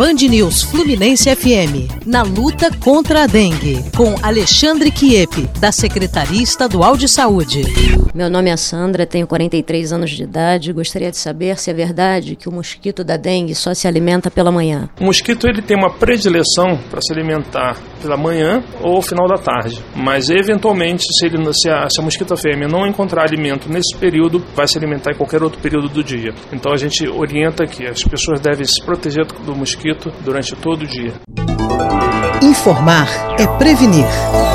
Band News Fluminense FM, na luta contra a dengue, com Alexandre Chieppi, da Secretaria Estadual de Saúde. Meu nome é Sandra, tenho 43 anos de idade e gostaria de saber se é verdade que o mosquito da dengue só se alimenta pela manhã. O mosquito ele tem uma predileção para se alimentar pela manhã ou ao final da tarde, mas eventualmente se a mosquita fêmea não encontrar alimento nesse período, vai se alimentar em qualquer outro período do dia. Então a gente orienta que as pessoas devem se proteger do mosquito durante todo o dia. Informar é prevenir.